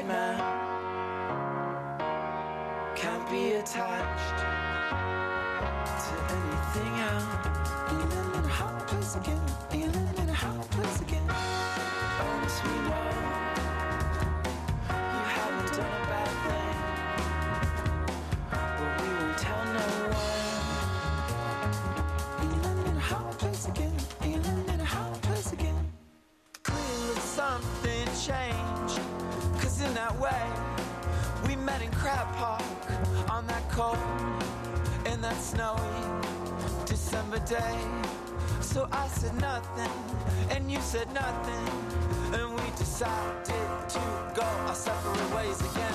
inside man can't be attached to anything else. Feeling in a hot place again, feeling in a hot place again. Honest, we know you haven't done a bad thing, but we won't tell no one. Feeling in a hot place again, feeling in a hot place again. Clearly something changed, 'cause in that way we met in Crab Park on that cold, in that snowy December day. So I said nothing, and you said nothing, and we decided to go our separate ways again.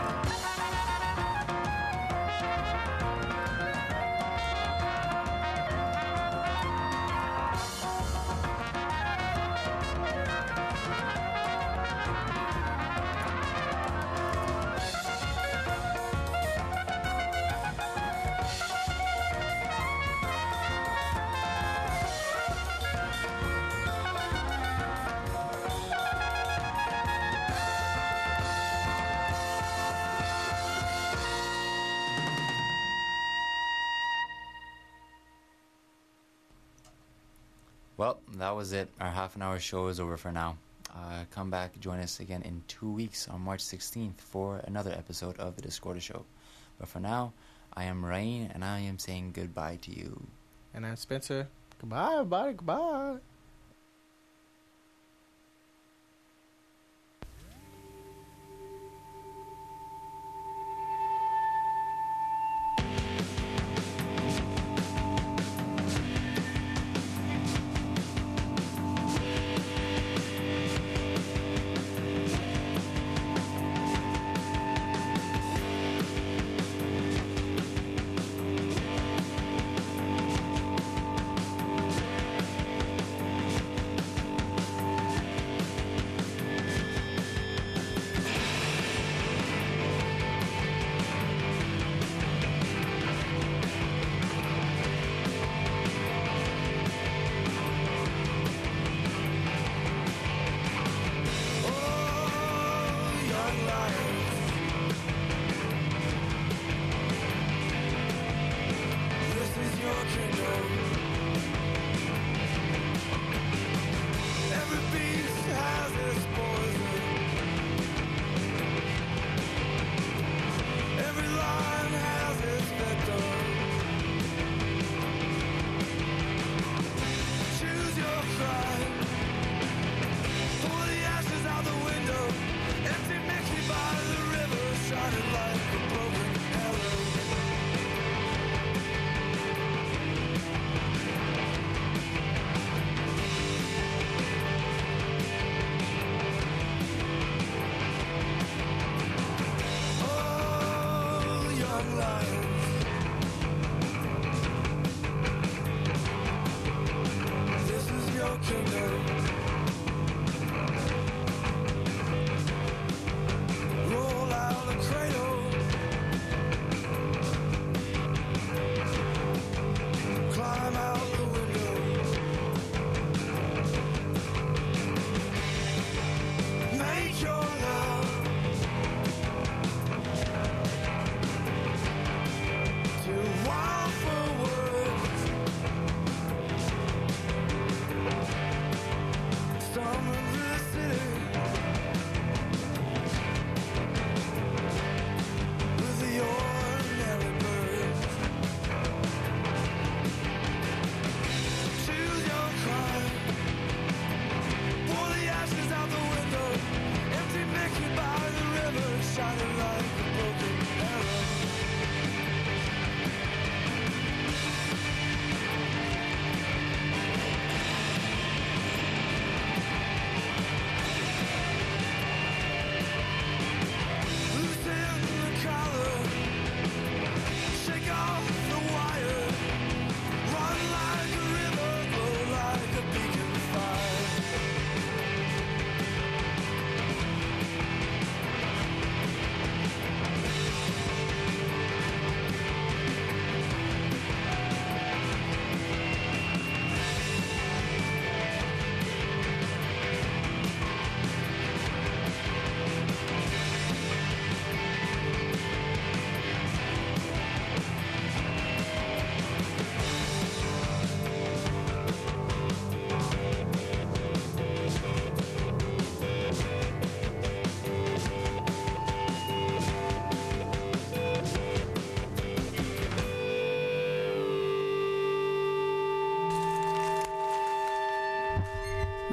Well, that was it. Our half-an-hour show is over for now. Come back, join us again in 2 weeks on March 16th for another episode of The Discorder Show. But for now, I am Rain, and I am saying goodbye to you. And I'm Spencer. Goodbye, everybody. Goodbye.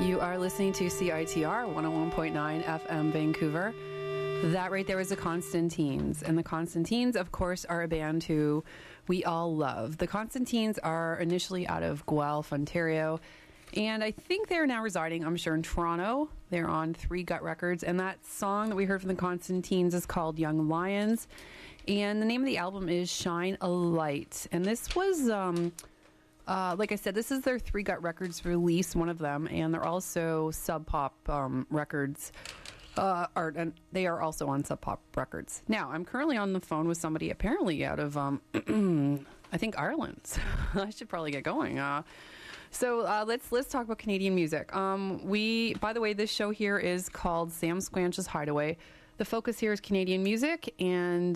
You are listening to CITR 101.9 FM Vancouver. That right there is the Constantines. And the Constantines, of course, are a band who we all love. The Constantines are initially out of Guelph, Ontario. And I think they're now residing, I'm sure, in Toronto. They're on Three Gut Records. And that song that we heard from the Constantines is called Young Lions. And the name of the album is Shine a Light. And this was... like I said, this is their Three Gut Records release, one of them, and they're also Sub Pop Records. And they are also on Sub Pop Records. Now, I'm currently on the phone with somebody apparently out of, I think, Ireland. So I should probably get going. So let's talk about Canadian music. By the way, this show here is called Sam Squanch's Hideaway. The focus here is Canadian music, and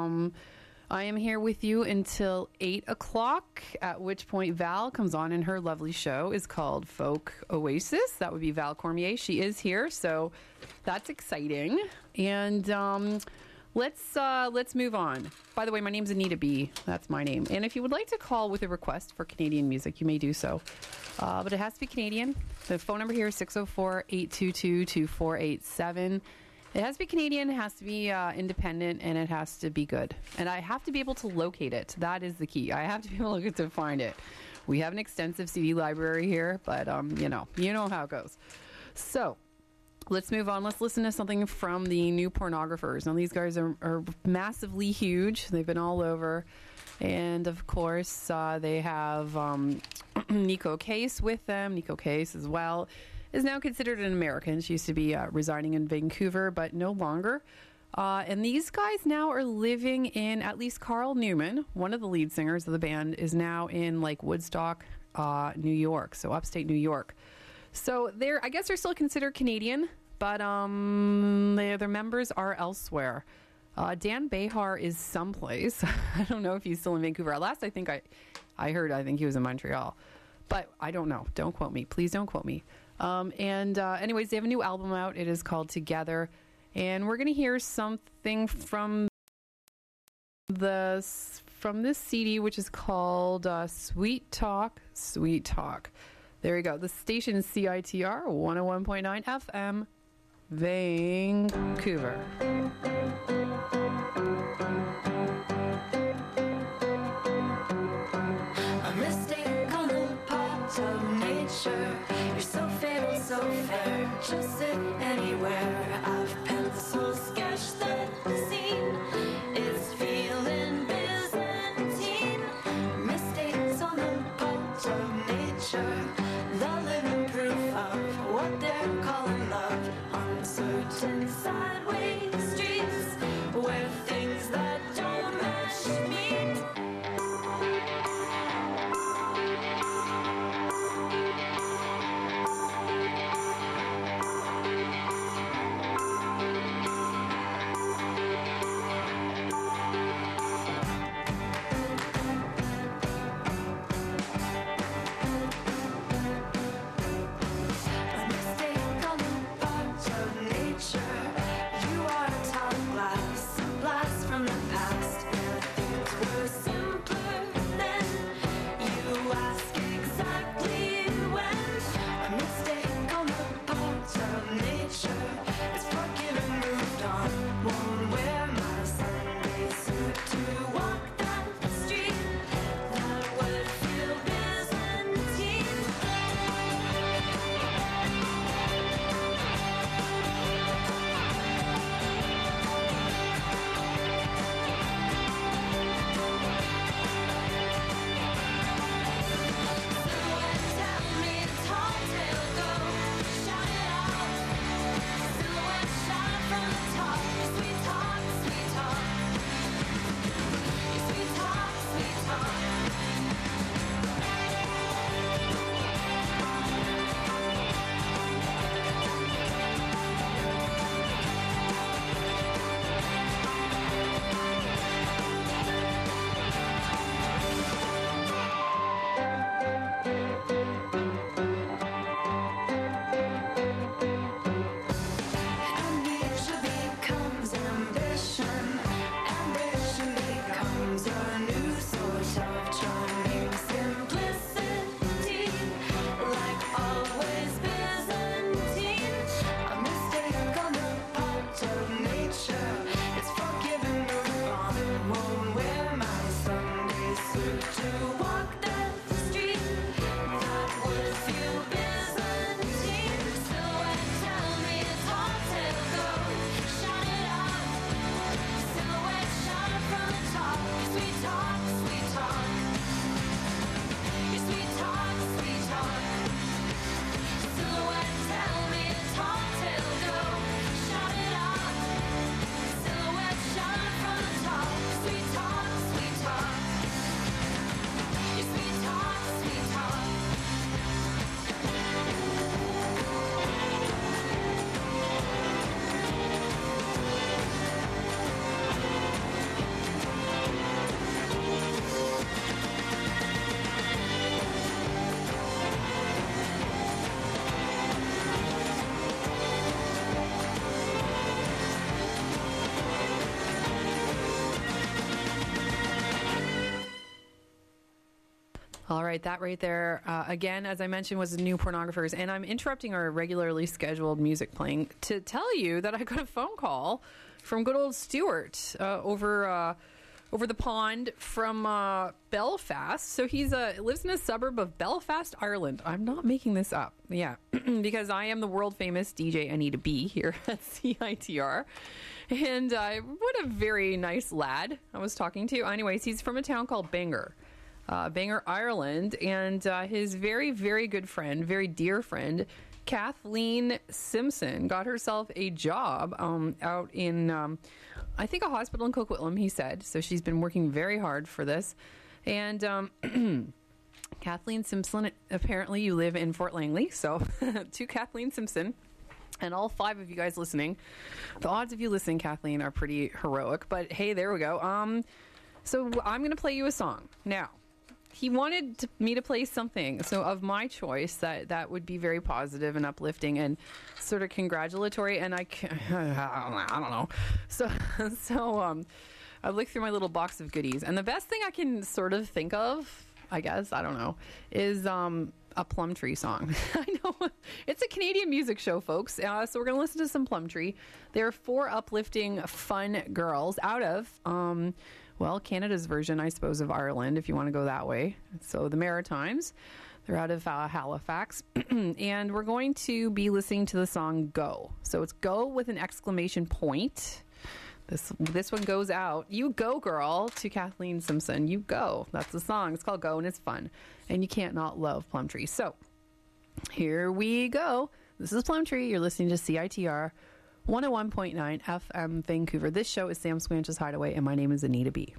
I am here with you until 8 o'clock, at which point Val comes on, and her lovely show is called Folk Oasis. That would be Val Cormier. She is here, so that's exciting. And let's move on. By the way, my name's Anita B. That's my name. And if you would like to call with a request for Canadian music, you may do so. But it has to be Canadian. The phone number here is 604-822-2487. It has to be Canadian, it has to be independent, and it has to be good. And I have to be able to locate it. That is the key. I have to be able to find it. We have an extensive CD library here, but you know how it goes. So let's move on. Let's listen to something from the New Pornographers. Now, these guys are massively huge. They've been all over. And, of course, they have Nico Case with them. Nico Case as well is now considered an American. She used to be residing in Vancouver, but no longer. And these guys now are living in, at least Carl Newman, one of the lead singers of the band, is now in like Woodstock, New York, so upstate New York. So I guess they're still considered Canadian, but their members are elsewhere. Dan Behar is someplace. I don't know if he's still in Vancouver. Last I think I heard he was in Montreal, but I don't know. Don't quote me. Please don't quote me. Anyways, they have a new album out. It is called Together. And we're going to hear something from this CD, which is called Sweet Talk, Sweet Talk. There you go. The station is CITR 101.9 FM, Vancouver. A mistake on the part of nature. You're so fatal, so fair. Just sit anywhere. I've pencil sketched that scene. It's feeling Byzantine. Mistakes on the part of nature. The living proof of what they're calling love. Uncertain sideways streets. All right, that right there, again, as I mentioned, was New Pornographers. And I'm interrupting our regularly scheduled music playing to tell you that I got a phone call from good old Stuart over the pond from Belfast. So he's lives in a suburb of Belfast, Ireland. I'm not making this up. Yeah, because I am the world famous DJ Anita B here at CITR. And what a very nice lad I was talking to. Anyways, he's from a town called Bangor. Bangor, Ireland, and his very, very good friend, very dear friend, Kathleen Simpson, got herself a job out in, I think, a hospital in Coquitlam, he said. So she's been working very hard for this. And Kathleen Simpson, apparently you live in Fort Langley. So to Kathleen Simpson, and all 5 of you guys listening, the odds of you listening, Kathleen, are pretty heroic. But hey, there we go. So I'm going to play you a song now. He wanted me to play something, so of my choice, that would be very positive and uplifting and sort of congratulatory. And I don't know. So I looked through my little box of goodies, and the best thing I can sort of think of, I guess, I don't know, is a Plumtree song. I know it's a Canadian music show, folks. So we're gonna listen to some Plumtree. There are 4 uplifting, fun girls out of Canada's version, I suppose, of Ireland, if you want to go that way. So the Maritimes, they're out of Halifax. And we're going to be listening to the song Go. So it's Go with an exclamation point. This one goes out. You go, girl, to Kathleen Simpson. You go. That's the song. It's called Go, and it's fun. And you can't not love Plumtree. So here we go. This is Plumtree. You're listening to CITR 101.9 FM Vancouver. This show is Sam Squanch's Hideaway, and my name is Anita B.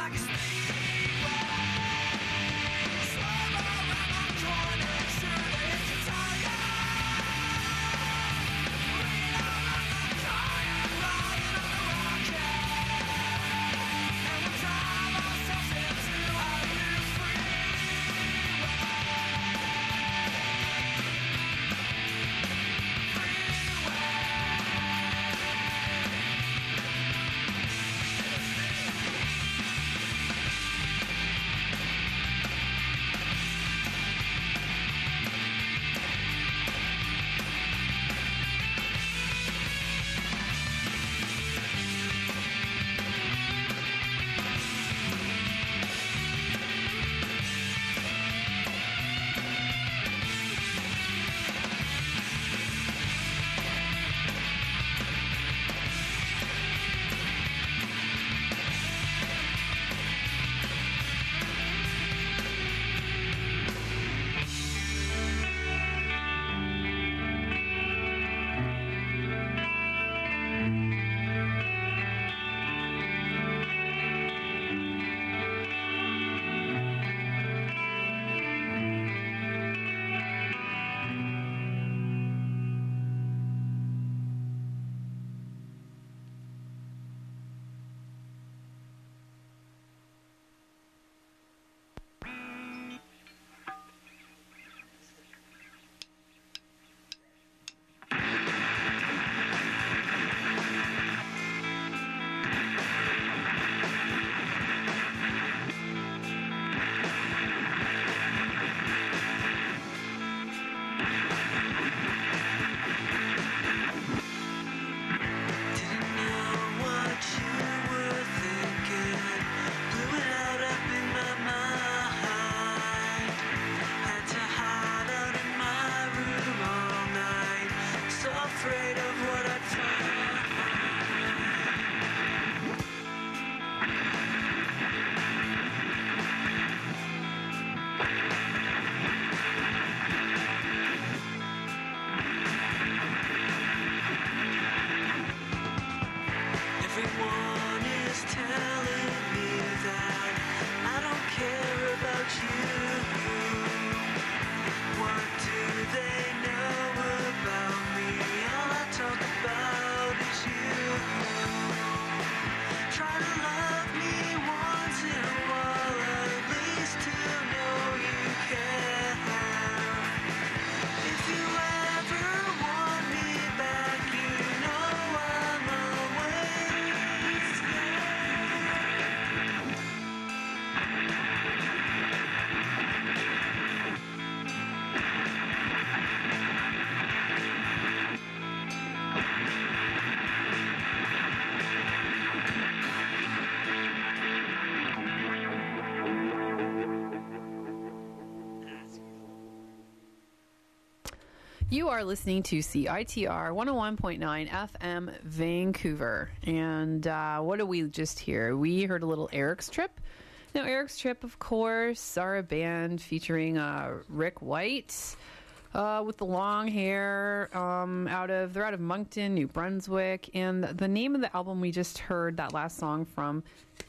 You are listening to CITR 101.9 FM Vancouver. And what did we just hear? We heard a little Eric's Trip. Now, Eric's Trip, of course, are a band featuring Rick White with the long hair. They're out of Moncton, New Brunswick. And the name of the album we just heard that last song from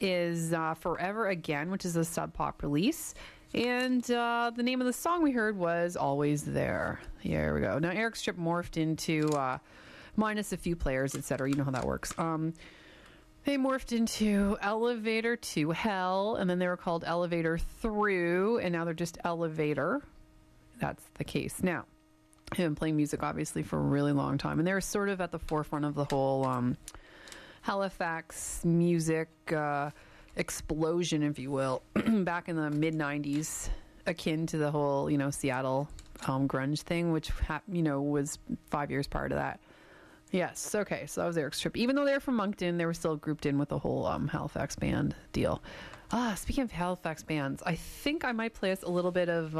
is Forever Again, which is a Sub Pop release. And the name of the song we heard was Always There. Here we go. Now, Eric's Trip morphed into, minus a few players, etc. You know how that works. They morphed into Elevator to Hell, and then they were called Elevator Through, and now they're just Elevator. That's the case. Now, they've been playing music, obviously, for a really long time, and they were sort of at the forefront of the whole Halifax music explosion, if you will, back in the mid-90s, akin to the whole, Seattle grunge thing, which, was 5 years prior to that. Yes, okay, so that was Eric's Trip. Even though they were from Moncton, they were still grouped in with the whole Halifax band deal. Speaking of Halifax bands, I think I might play us a little bit of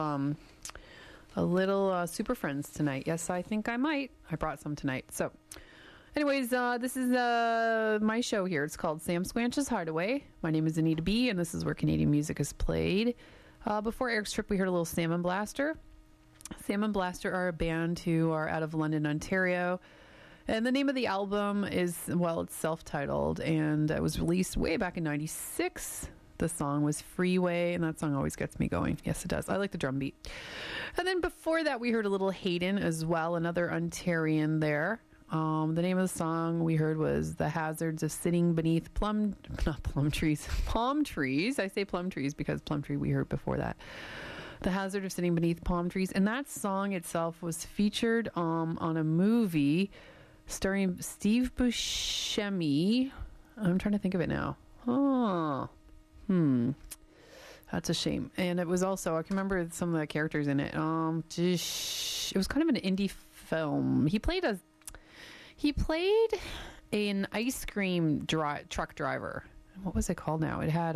Super Friends tonight. Yes, I think I might. I brought some tonight. So, anyways, this is my show here. It's called Sam Squanch's Hideaway. My name is Anita B, and this is where Canadian music is played. Before Eric's Trip, we heard a little Salmon Blaster. Salmon Blaster are a band who are out of London, Ontario. And the name of the album is, it's self-titled, and it was released way back in 96. The song was Freeway, and that song always gets me going. Yes, it does. I like the drum beat. And then before that, we heard a little Hayden as well, another Ontarian there. The name of the song we heard was The Hazards of Sitting Beneath Palm Trees. I say plum trees because plum tree we heard before that. The Hazard of Sitting Beneath Palm Trees. And that song itself was featured on a movie starring Steve Buscemi. I'm trying to think of it now. That's a shame. And it was also, I can remember some of the characters in it. It was kind of an indie film. He played an ice cream truck driver. What was it called now? It had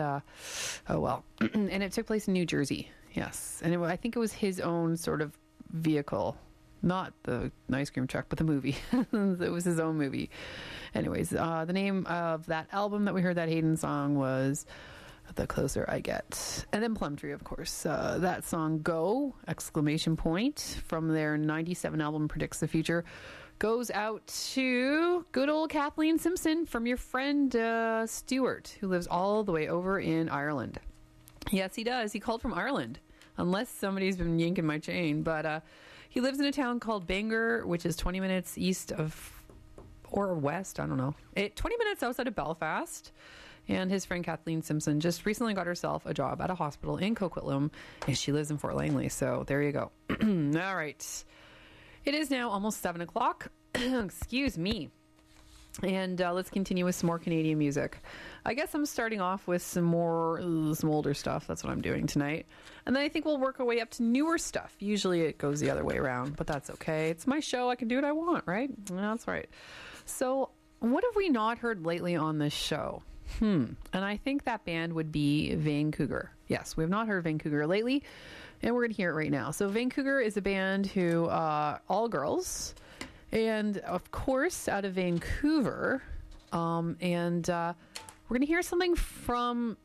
and it took place in New Jersey. Yes. And I think it was his own sort of vehicle. Not the ice cream truck, but the movie. It was his own movie. Anyways, the name of that album that we heard that Hayden song was The Closer I Get. And then Plum Tree, of course. That song, Go! Exclamation point, from their 97 album Predicts the Future, goes out to good old Kathleen Simpson from your friend Stuart, who lives all the way over in Ireland. Yes, he does. He called from Ireland, unless somebody's been yanking my chain. But he lives in a town called Bangor, which is 20 minutes east of, or west, I don't know. 20 minutes outside of Belfast. And his friend Kathleen Simpson just recently got herself a job at a hospital in Coquitlam, and she lives in Fort Langley. So there you go. All right. It is now almost 7 o'clock. Excuse me. And let's continue with some more Canadian music. I guess I'm starting off with some older stuff. That's what I'm doing tonight. And then I think we'll work our way up to newer stuff. Usually it goes the other way around, but that's okay. It's my show. I can do what I want, right? That's right. So what have we not heard lately on this show? And I think that band would be Vancouver. Yes, we have not heard Vancouver lately, and we're going to hear it right now. So Vancouver is a band who, all girls, and of course, out of Vancouver. We're going to hear something from,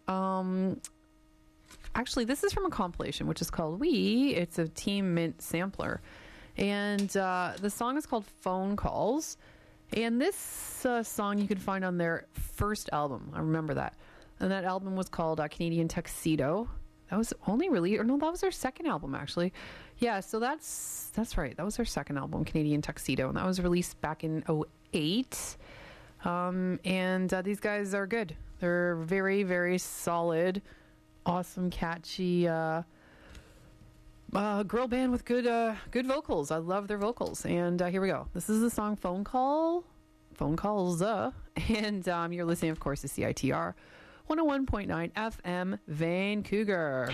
actually, this is from a compilation, which is called We. It's a Team Mint sampler. And the song is called Phone Calls. And this song you can find on their first album. I remember that. And that album was called Canadian Tuxedo. That was only released, or no, that was their second album, actually. Yeah, so that's right. That was their second album, Canadian Tuxedo. And that was released back in 2008. These guys are good. They're very, very solid, awesome, catchy girl band with good vocals. I love their vocals. And here we go. This is the song Phone Calls. And you're listening, of course, to CITR 101.9 FM Vancouver.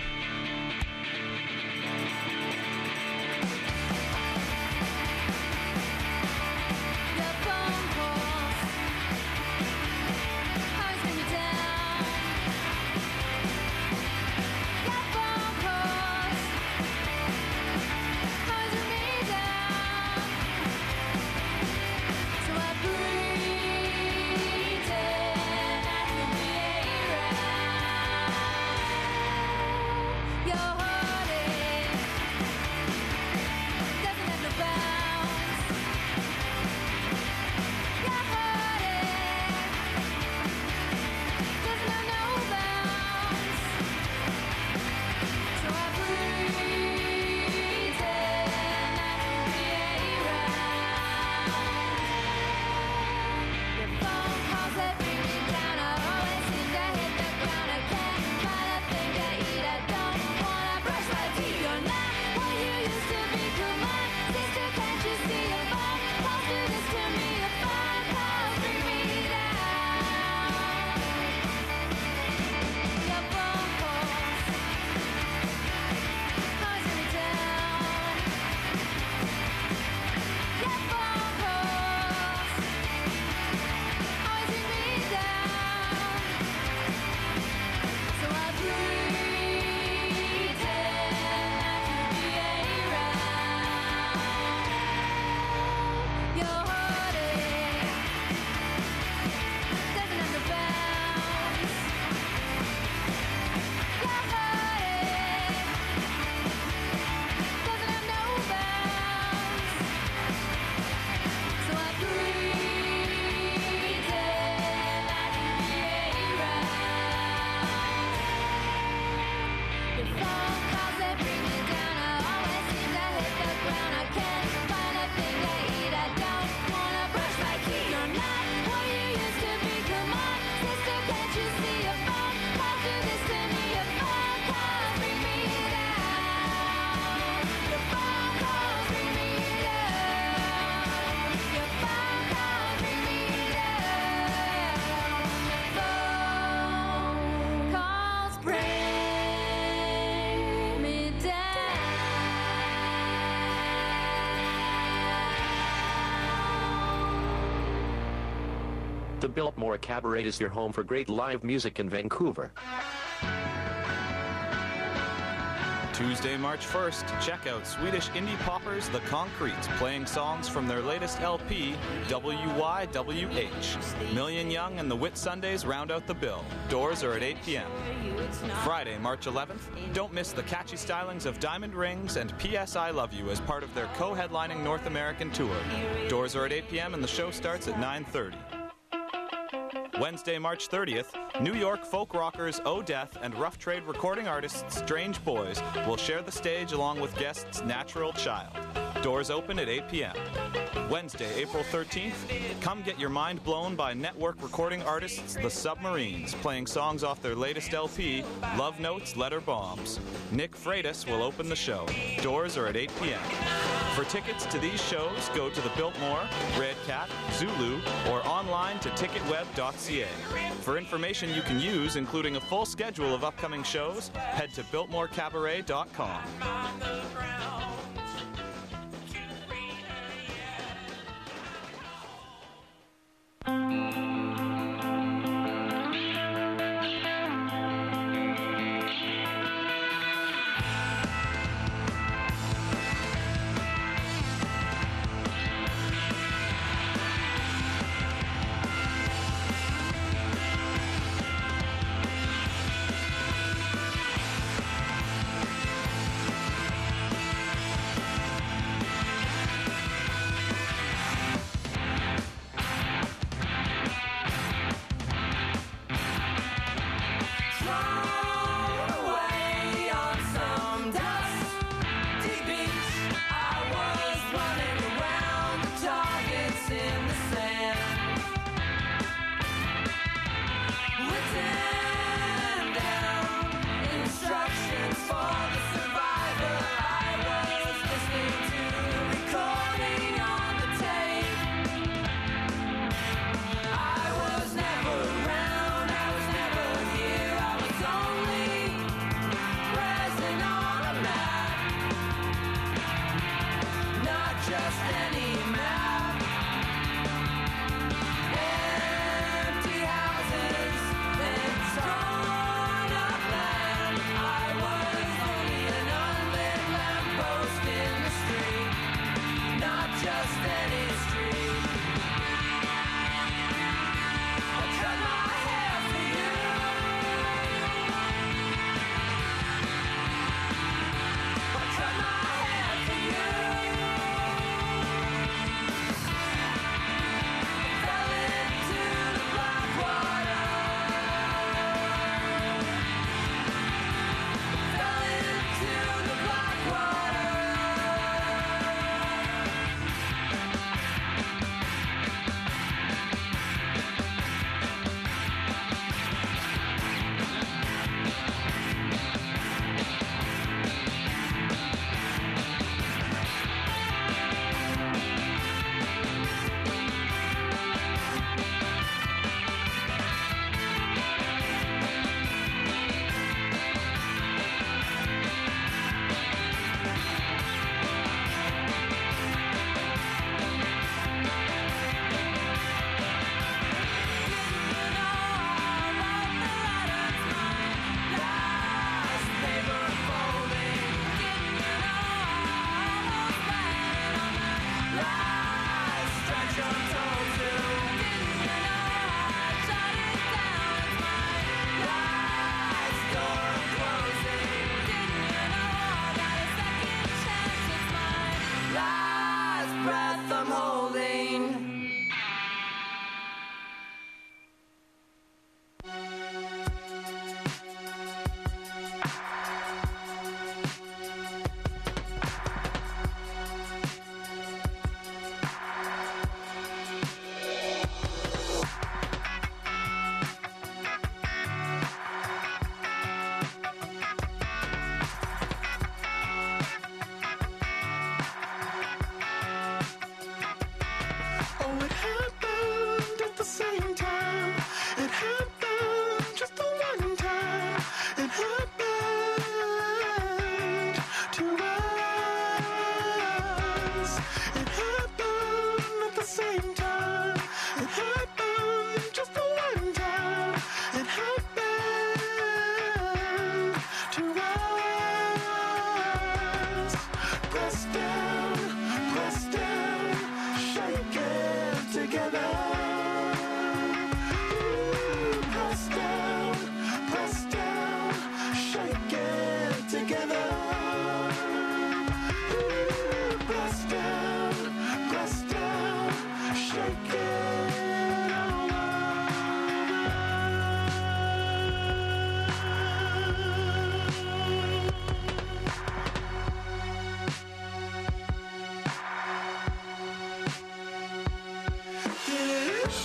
The Biltmore Cabaret is your home for great live music in Vancouver. Tuesday, March 1st, check out Swedish indie poppers The Concrete, playing songs from their latest LP, WYWH. Million Young and the Whit Sundays round out the bill. Doors are at 8 p.m. Friday, March 11th, don't miss the catchy stylings of Diamond Rings and P.S. I Love You as part of their co-headlining North American tour. Doors are at 8 p.m. and the show starts at 9:30. Wednesday, March 30th, New York folk rockers O'Death and rough trade recording artists Strange Boys will share the stage along with guests Natural Child. Doors open at 8 p.m. Wednesday, April 13th, come get your mind blown by network recording artists The Submarines, playing songs off their latest LP, Love Notes, Letter Bombs. Nick Freitas will open the show. Doors are at 8 p.m. For tickets to these shows, go to the Biltmore, Red Cat, Zulu, or online to ticketweb.ca. For information you can use, including a full schedule of upcoming shows, head to biltmorecabaret.com.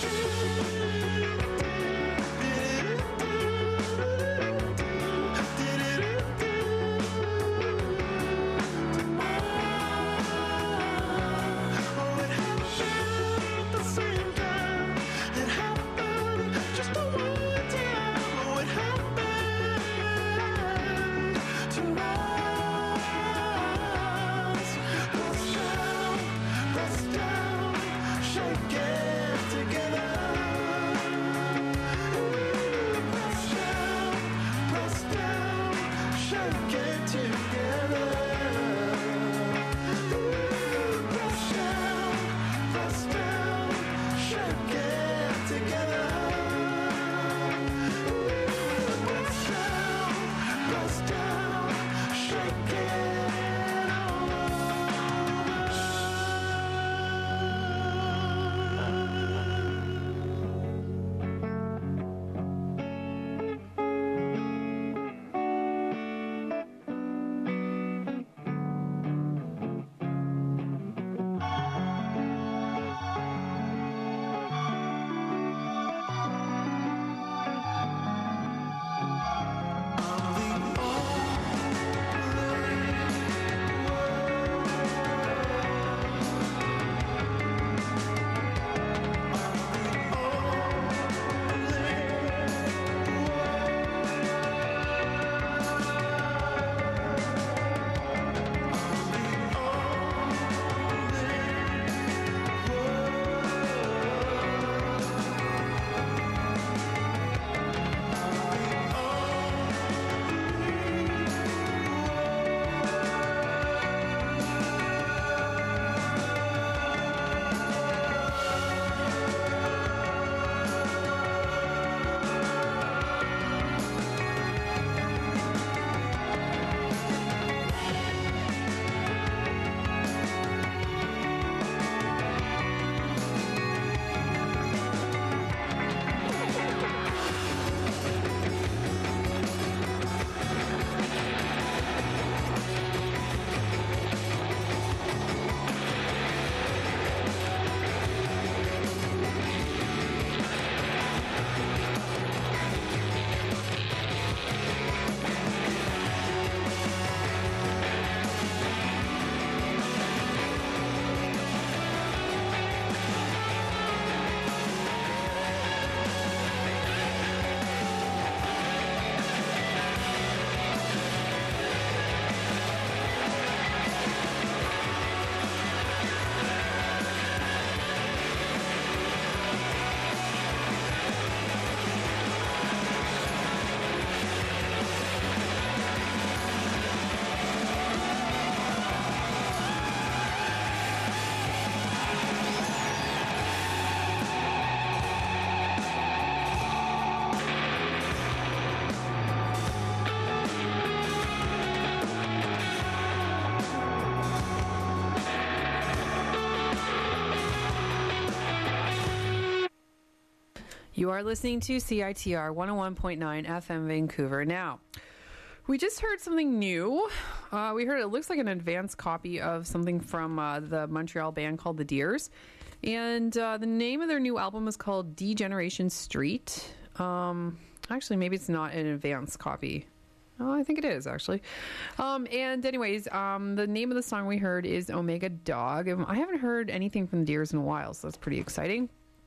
You are listening to CITR 101.9 FM Vancouver. Now, we just heard something new. We heard it looks like an advanced copy of something from the Montreal band called The Deers. And the name of their new album is called Degeneration Street. Actually, maybe it's not an advanced copy. Oh, I think it is, actually. And anyways, the name of the song we heard is Omega Dog. I haven't heard anything from The Deers in a while, so that's pretty exciting.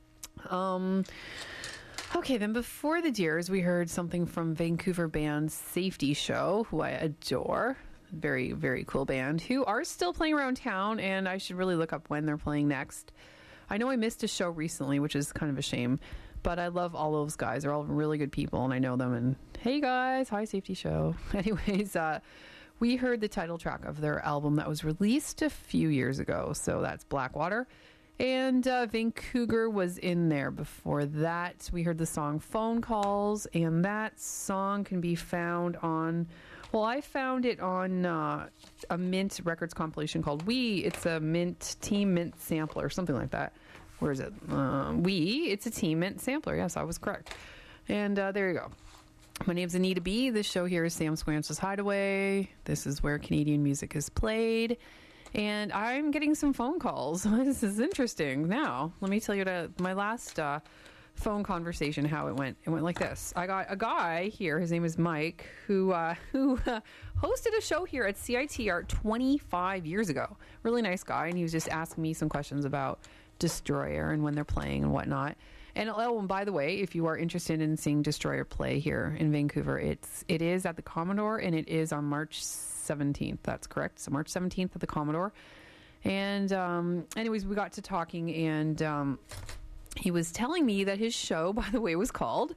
Okay, then before The Deers, we heard something from Vancouver band Safety Show, who I adore. Very, very cool band, who are still playing around town, and I should really look up when they're playing next. I know I missed a show recently, which is kind of a shame, but I love all those guys. They're all really good people, and I know them, and hey guys, hi Safety Show. Anyways, we heard the title track of their album that was released a few years ago, so that's Blackwater. And Vancouver was in there before that. We heard the song Phone Calls, and that song can be found on, well, I found it on a Mint Records compilation called We. It's a Team Mint sampler, something like that. Where is it? It's a Team Mint sampler. Yes, I was correct. And there you go. My name's Anita B. This show here is Sam Squanch's Hideaway. This is where Canadian music is played. And I'm getting some phone calls. This is interesting. Now, let me tell you my last phone conversation, how it went. It went like this. I got a guy here, his name is Mike, who hosted a show here at CITR 25 years ago. Really nice guy, and he was just asking me some questions about Destroyer and when they're playing and whatnot. And oh, and by the way, if you are interested in seeing Destroyer play here in Vancouver, it is at the Commodore, and it is on March 17th. That's correct. So March 17th at the Commodore. And anyways, we got to talking, and he was telling me that his show, by the way, was called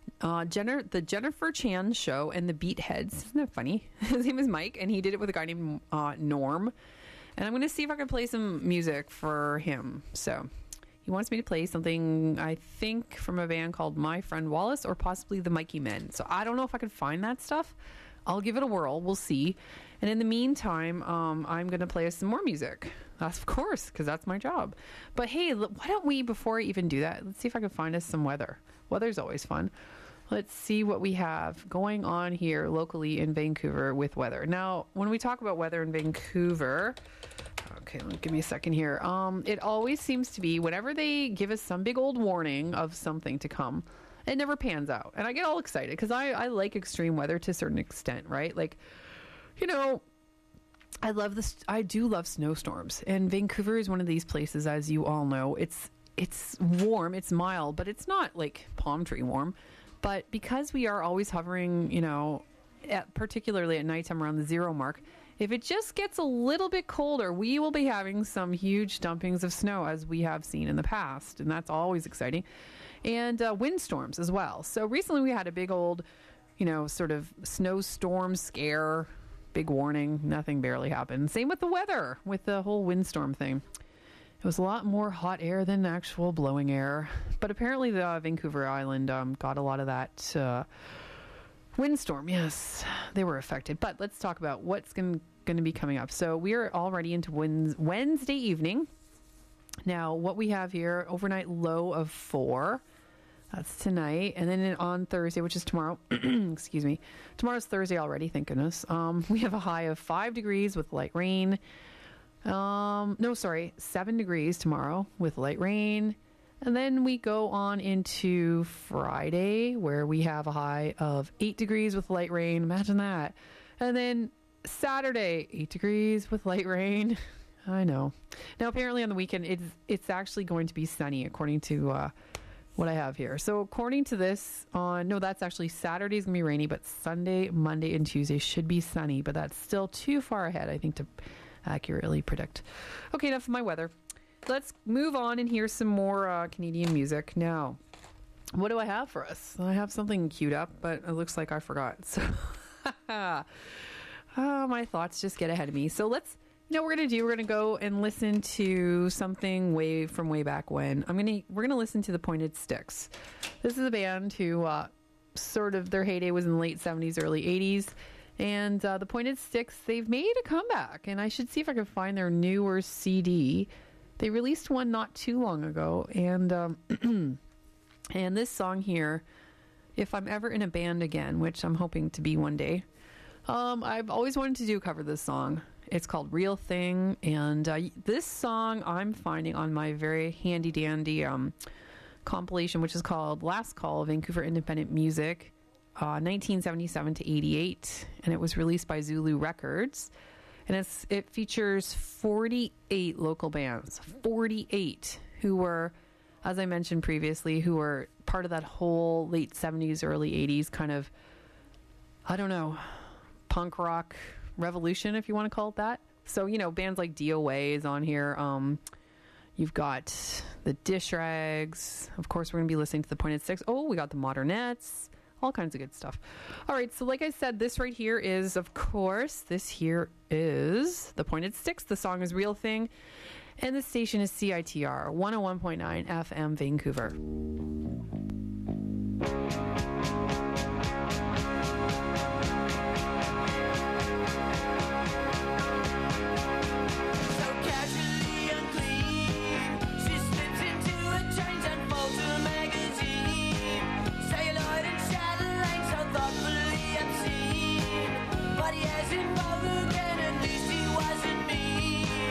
the Jennifer Chan Show and the Beatheads. Isn't that funny? His name is Mike, and he did it with a guy named Norm. And I'm going to see if I can play some music for him. So he wants me to play something, I think, from a band called My Friend Wallace, or possibly the Mikey Men. So I don't know if I can find that stuff. I'll give it a whirl. We'll see. And in the meantime, I'm going to play us some more music. That's, of course, because that's my job. But hey, why don't we, before I even do that, let's see if I can find us some weather. Weather's always fun. Let's see what we have going on here locally in Vancouver with weather. Now, when we talk about weather in Vancouver, okay, give me a second here. It always seems to be whenever they give us some big old warning of something to come, it never pans out. And I get all excited because I like extreme weather to a certain extent, right? Like, you know, I love this. I do love snowstorms, and Vancouver is one of these places, as you all know. It's warm, it's mild, but it's not like palm tree warm. But because we are always hovering, you know, particularly at nighttime around the 0 mark, if it just gets a little bit colder, we will be having some huge dumpings of snow, as we have seen in the past, and that's always exciting. And windstorms as well. So recently we had a big old, you know, sort of snowstorm scare. Big warning, nothing barely happened. Same with the weather, with the whole windstorm thing. It was a lot more hot air than actual blowing air. But apparently the Vancouver Island got a lot of that windstorm. Yes, they were affected. But let's talk about what's going to be coming up. So we are already into Wednesday evening. Now, what we have here, overnight low of 4. That's tonight. And then on Thursday, which is tomorrow, excuse me. Tomorrow's Thursday already, thank goodness. We have a high of 5 degrees with light rain. 7 degrees tomorrow with light rain. And then we go on into Friday, where we have a high of 8 degrees with light rain. Imagine that. And then Saturday, 8 degrees with light rain. I know. Now, apparently on the weekend, it's actually going to be sunny, according to what I have here. So according to this, that's actually Saturday's going to be rainy, but Sunday, Monday, and Tuesday should be sunny. But that's still too far ahead, I think, to accurately predict. Okay, enough of my weather. Let's move on and hear some more Canadian music. Now, what do I have for us? I have something queued up, but it looks like I forgot. So my thoughts just get ahead of me. So let's, you know what we're going to do? We're going to go and listen to something way back when. We're going to listen to the Pointed Sticks. This is a band who sort of their heyday was in the late 70s, early 80s. And the Pointed Sticks, they've made a comeback. And I should see if I can find their newer CD. They released one not too long ago. And and this song here, If I'm Ever in a Band Again, which I'm hoping to be one day, I've always wanted to do a cover of this song. It's called Real Thing. And this song I'm finding on my very handy-dandy compilation, which is called Last Call, Vancouver Independent Music, 1977 to 88. And it was released by Zulu Records. And it features 48 local bands, 48 who were, as I mentioned previously, who were part of that whole late 70s, early 80s kind of, I don't know, punk rock revolution, if you want to call it that. So, you know, bands like DOA is on here. You've got the Dish Rags. Of course, we're going to be listening to the Pointed Sticks. Oh, we got the Modernettes. All kinds of good stuff. All right, so like I said, this right here is, of course, this here is the Pointed Sticks. The song is Real Thing. And the station is CITR 101.9 FM Vancouver. But he hasn't broken, at least he wasn't mean.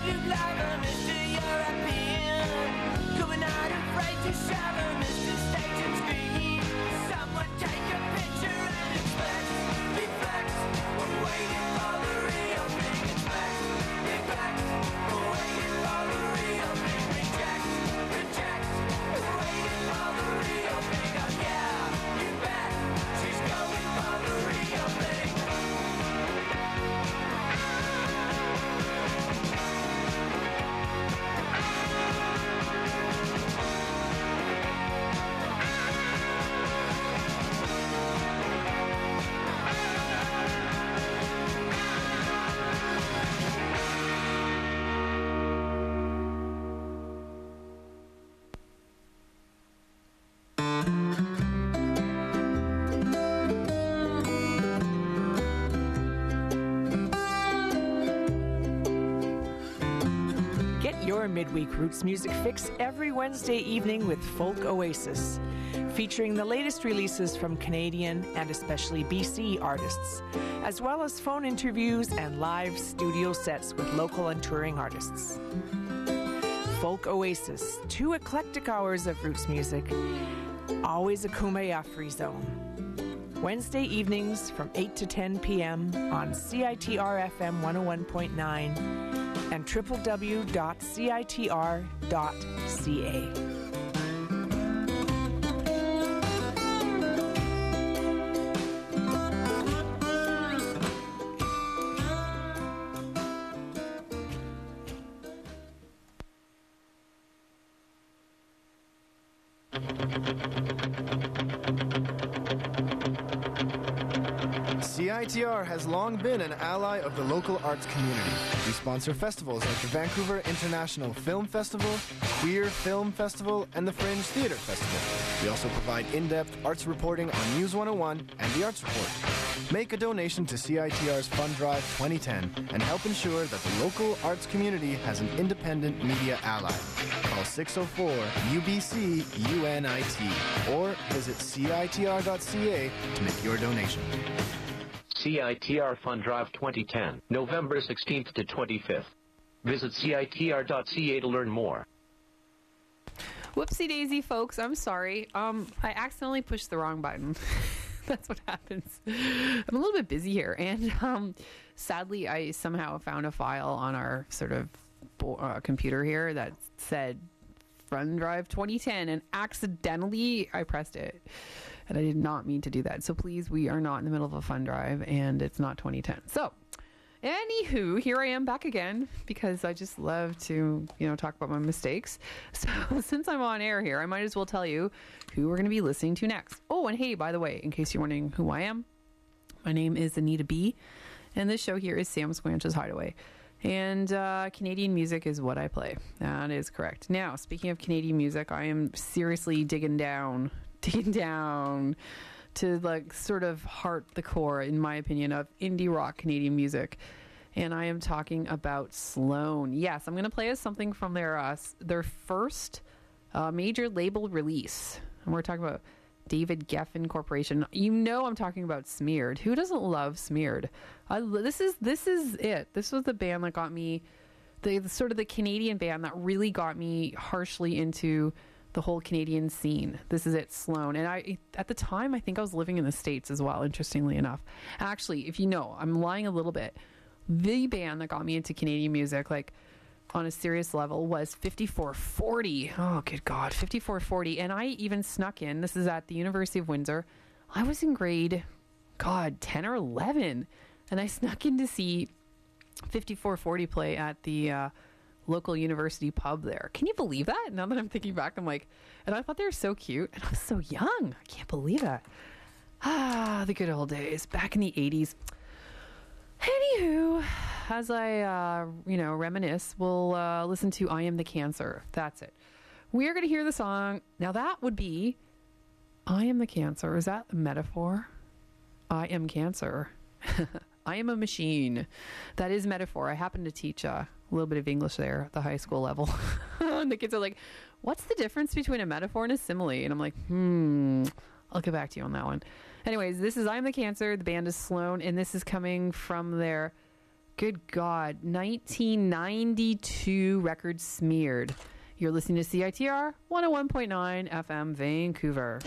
Mr. Glover, Mr. European. Going out afraid to shower, Mr. Stage and Screen. Someone take a picture and expect effects. We're waiting for the real thing. Expect effects. We're waiting for the real thing. Reject, reject. We're waiting for the real thing. Oh yeah, you bet. She's going for the real thing. Get your midweek roots music fix every Wednesday evening with Folk Oasis, featuring the latest releases from Canadian and especially BC artists, as well as phone interviews and live studio sets with local and touring artists. Folk Oasis, 2 eclectic hours of roots music, always a Kumbaya free zone. Wednesday evenings from 8 to 10 p.m. on CITR FM 101.9 and www.citr.ca. CITR has long been an ally of the local arts community. We sponsor festivals like the Vancouver International Film Festival, Queer Film Festival, and the Fringe Theatre Festival. We also provide in-depth arts reporting on News 101 and the Arts Report. Make a donation to CITR's Fund Drive 2010 and help ensure that the local arts community has an independent media ally. Call 604-UBC-UNIT or visit CITR.ca to make your donation. CITR Fund Drive 2010, November 16th to 25th. Visit CITR.ca to learn more. Whoopsie daisy, folks. I'm sorry. I accidentally pushed the wrong button. That's what happens. I'm a little bit busy here. And sadly, I somehow found a file on our sort of computer here that said Fund Drive 2010, and accidentally I pressed it. And I did not mean to do that. So please, we are not in the middle of a fund drive, and it's not 2010. So, anywho, here I am back again, because I just love to, talk about my mistakes. So since I'm on air here, I might as well tell you who we're going to be listening to next. Oh, and hey, by the way, in case you're wondering who I am, my name is Anita B, and this show here is Sam Squanch's Hideaway. And Canadian music is what I play. That is correct. Now, speaking of Canadian music, I am seriously digging down to sort of heart the core, in my opinion, of indie rock Canadian music. And I am talking about Sloan. Yes, I'm going to play us something from their first major label release. And we're talking about David Geffen Corporation. I'm talking about Smeared. Who doesn't love Smeared? This is it. This was the band that got me, the sort of the Canadian band that really got me harshly into the whole Canadian scene. This is it, Sloan. And at the time, I think I was living in the States as well, interestingly enough. Actually, if you know, I'm lying a little bit. The band that got me into Canadian music, on a serious level, was 5440. Oh, good God, 5440. And I even snuck in, this is at the University of Windsor. I was in grade, 10 or 11. And I snuck in to see 5440 play at the local university pub there. Can you believe that? Now that I'm thinking back, I'm like, and I thought they were so cute. And I was so young. I can't believe that. The good old days, back in the 80s. Anywho, as I, reminisce, we'll listen to I Am the Cancer. That's it. We're going to hear the song. Now that would be I Am the Cancer. Is that a metaphor? I am cancer. I am a machine. That is metaphor. I happen to teach a little bit of English there at the high school level. And the kids are like, what's the difference between a metaphor and a simile? And I'm like, I'll get back to you on that one. Anyways, this is I Am the Cancer. The band is Sloan, and this is coming from their Good God. 1992 record smeared. You're listening to CITR 101.9 FM Vancouver.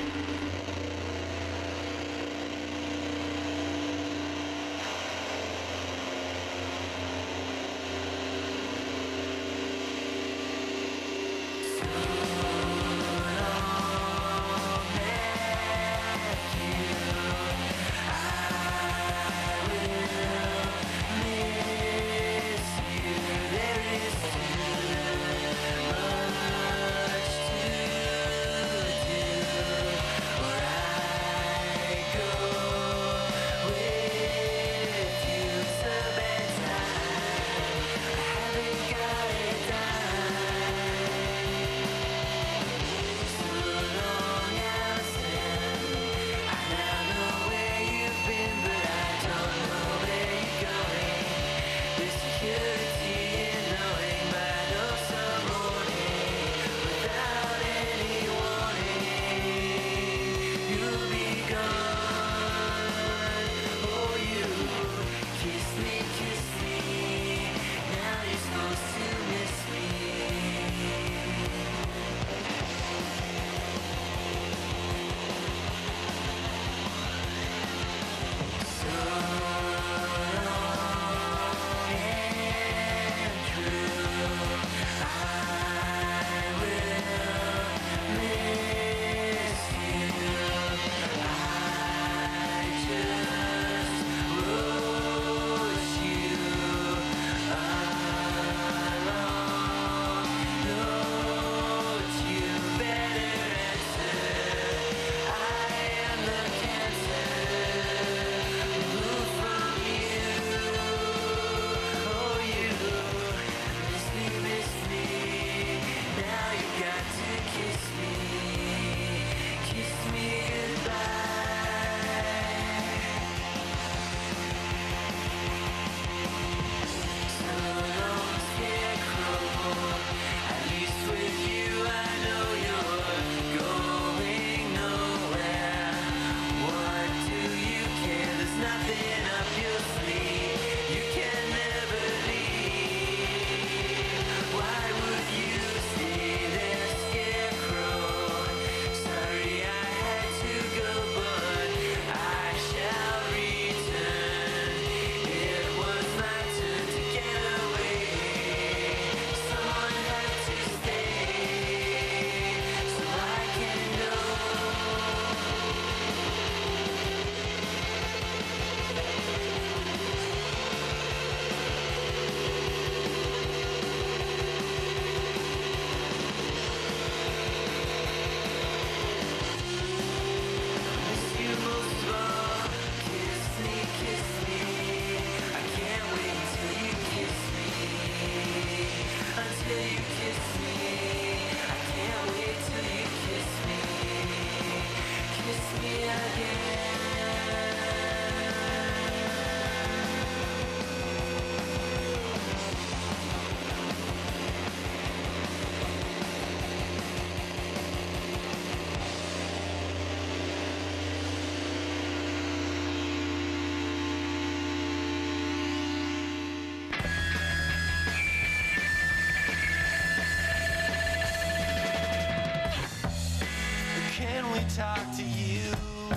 Talk to you.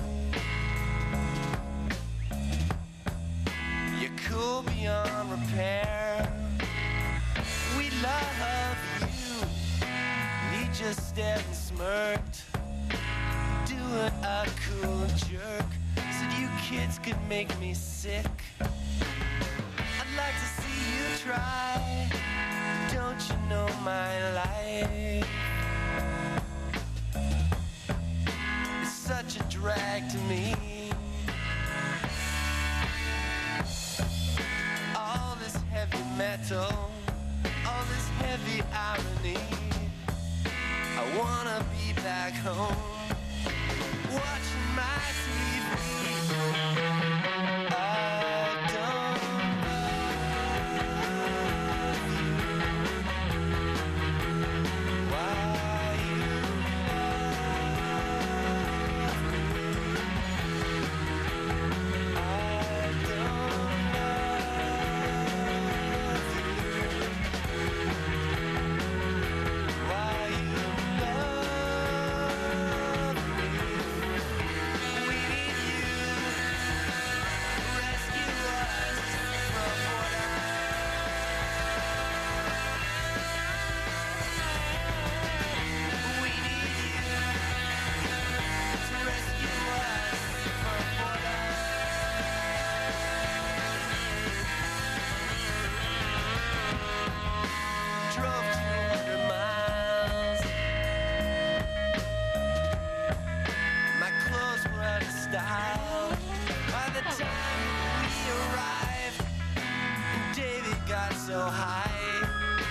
You're cool beyond repair. We love you. He just stared and smirked, doing a cool jerk. Said you kids could make me sick. I'd like to see you try. Don't you know my life? Such a drag to me. All this heavy metal, all this heavy irony. I wanna be back home, watching my TV. I don't know why you love me. so high.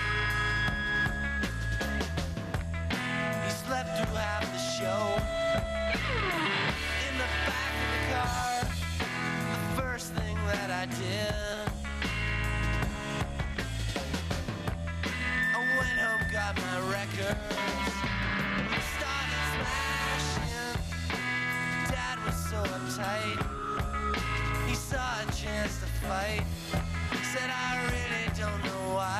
He slept through half the show in the back of the car. The first thing that I did, I went home, got my records, started smashing. Dad was so uptight, he saw a chance to fight. He said, I really don't know why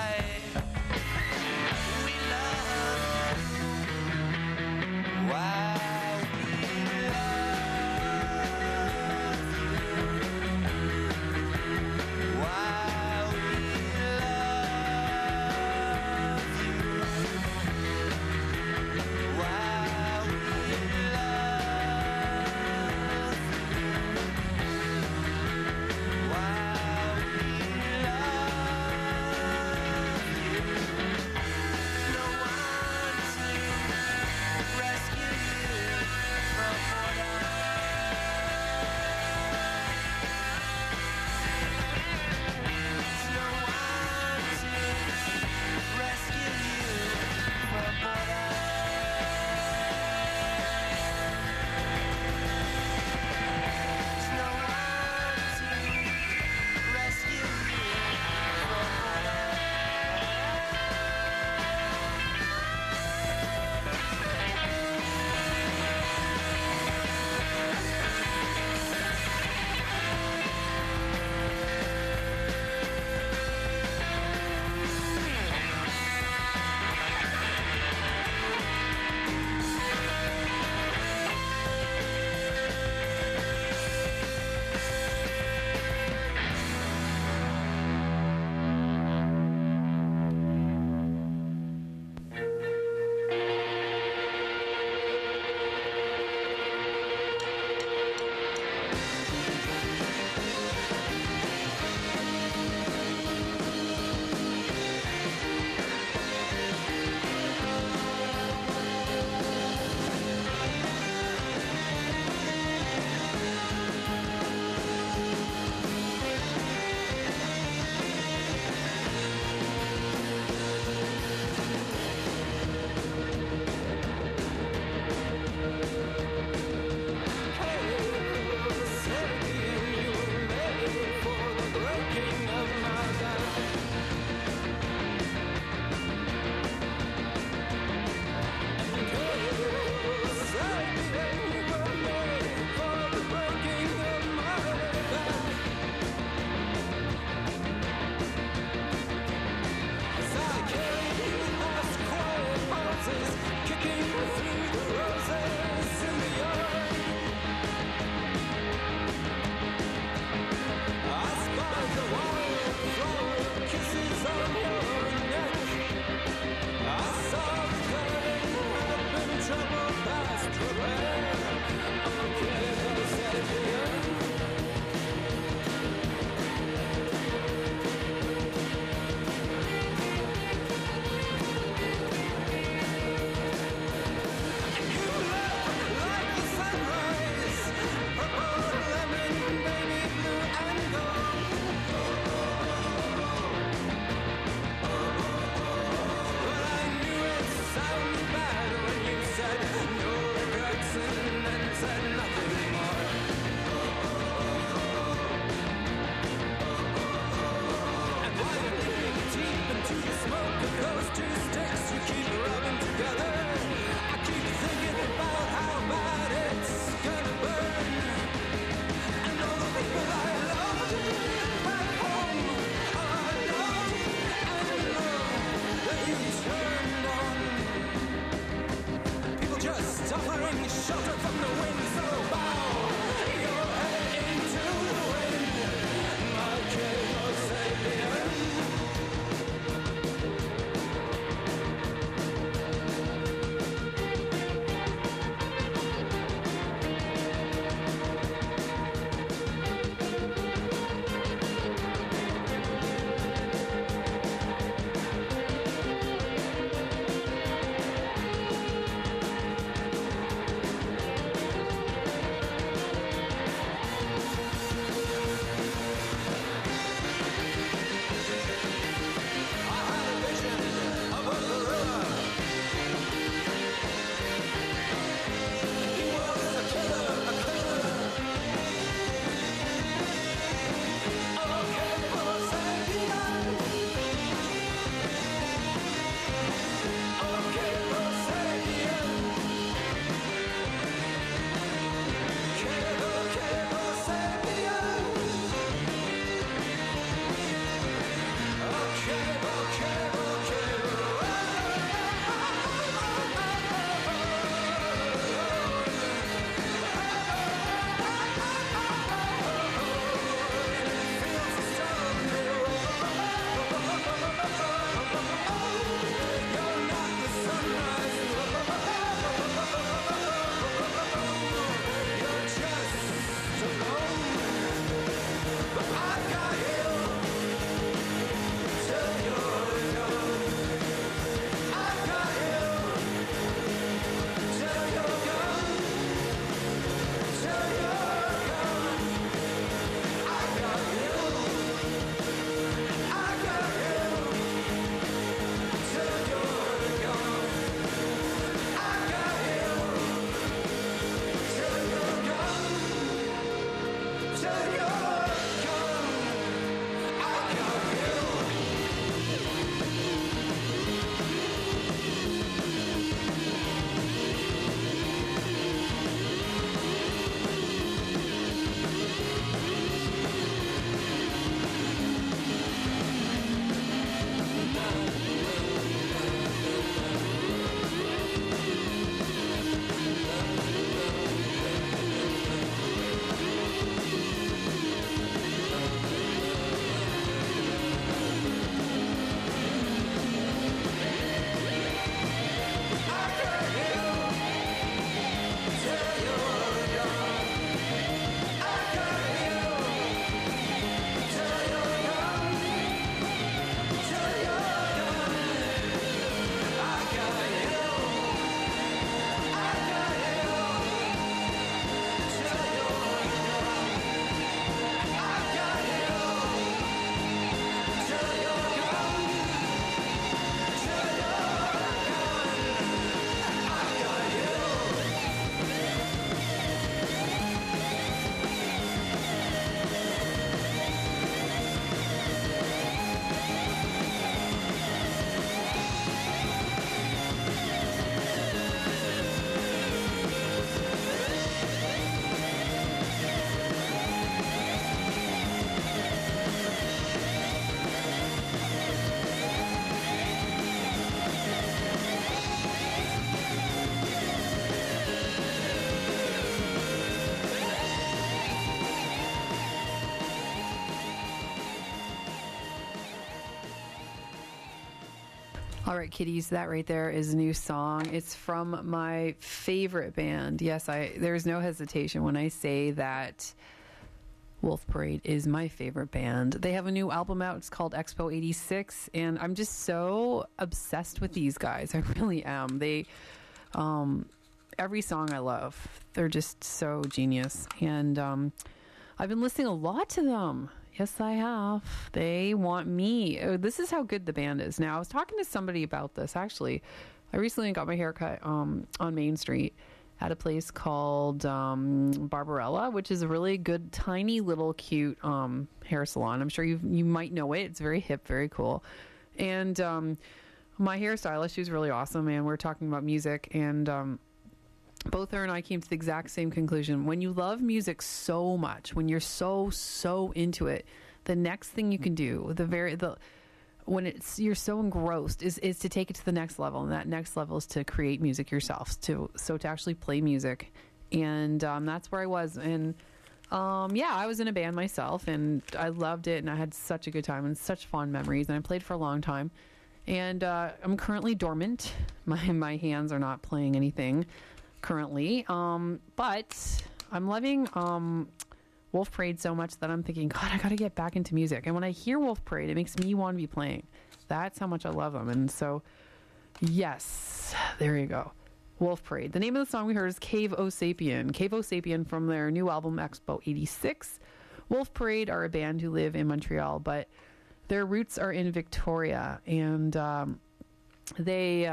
All right, kiddies, that right there is a new song. It's from my favorite band. Yes, there's no hesitation when I say that Wolf Parade is my favorite band. They have a new album out. It's called Expo 86, and I'm just so obsessed with these guys. I really am. They, every song I love. They're just so genius. And I've been listening a lot to them. Yes, I have. They want me. Oh, this is how good the band is. Now, I was talking to somebody about this, actually. I recently got my hair cut on Main Street at a place called Barbarella, which is a really good, tiny, little, cute hair salon. I'm sure you might know it. It's very hip, very cool. And my hairstylist, she was really awesome, and we're talking about music, and both her and I came to the exact same conclusion. When you love music so much, when you're so into it, the next thing you can do, when you're so engrossed, is to take it to the next level, and that next level is to create music yourself. To actually play music, and that's where I was. And I was in a band myself, and I loved it, and I had such a good time and such fond memories. And I played for a long time, and I'm currently dormant. My hands are not playing anything currently, but I'm loving Wolf Parade so much that I'm thinking, God, I gotta get back into music. And when I hear Wolf Parade, it makes me want to be playing. That's how much I love them. And so, yes, there you go. Wolf Parade. The name of the song we heard is Cave O Sapien. Cave O Sapien from their new album Expo 86. Wolf Parade are a band who live in Montreal, but their roots are in Victoria, and they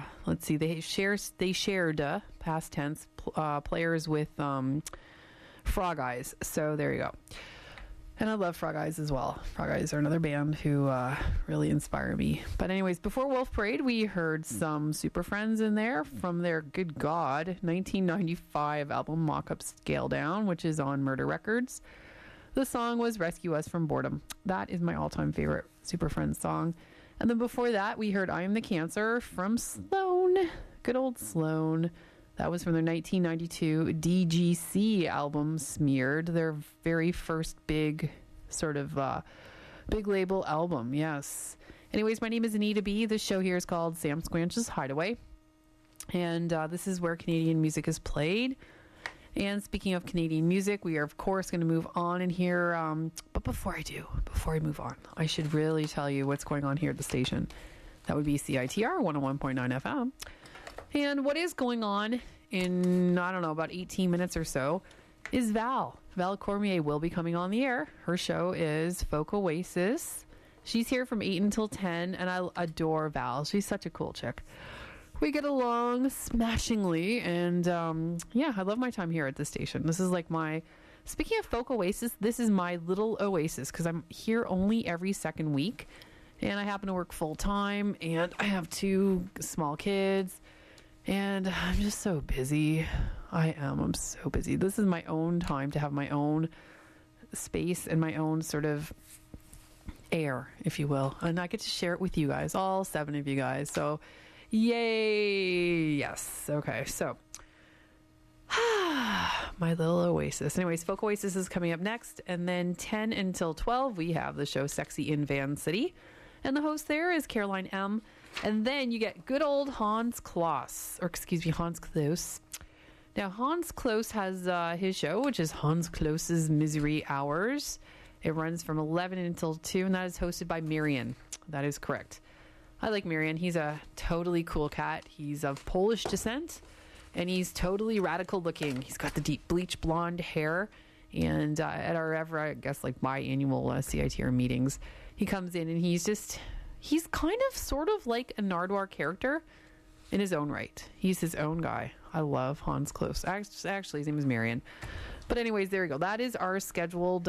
shared past tense players with Frog Eyes. So there you go. And I love Frog Eyes as well. Frog Eyes are another band who really inspire me. But anyways, before Wolf Parade, we heard some Super Friends in there from their, good God, 1995 album Mock-Up Scale Down, which is on Murder Records. The song was Rescue Us from Boredom. That is my all-time favorite Super Friends song. And then before that, we heard I Am the Cancer from Sloan. Good old Sloan. That was from their 1992 DGC album, Smeared, their very first big sort of big label album. Yes. Anyways, my name is Anita B. This show here is called Sam Squanch's Hideaway. And this is where Canadian music is played. And speaking of Canadian music, we are, of course, going to move on in here. But before I move on, I should really tell you what's going on here at the station. That would be CITR 101.9 FM. And what is going on in, I don't know, about 18 minutes or so is Val. Val Cormier will be coming on the air. Her show is Folk Oasis. She's here from 8 until 10, and I adore Val. She's such a cool chick. We get along smashingly, and I love my time here at the station. This is like speaking of Folk Oasis, this is my little oasis, because I'm here only every second week, and I happen to work full time, and I have 2 small kids, and I'm just so busy. I'm so busy. This is my own time to have my own space and my own sort of air, if you will, and I get to share it with you guys, all 7 of you guys. So yay. Yes. Okay. So my little oasis. Anyways, Folk Oasis is coming up next. And then 10 until 12, we have the show Sexy in Van City. And the host there is Caroline M. And then you get good old Hans Kloss. Now, Hans Kloss has his show, which is Hans Kloss's Misery Hours. It runs from 11 until 2, and that is hosted by Marian. That is correct. I like Marian. He's a totally cool cat. He's of Polish descent, and he's totally radical looking. He's got the deep bleach blonde hair, and at our biannual CITR meetings, he comes in, and he's kind of sort of like a Nardwuar character in his own right. He's his own guy. I love Hans Kloss. Actually, his name is Marian. But anyways, there you go. That is our scheduled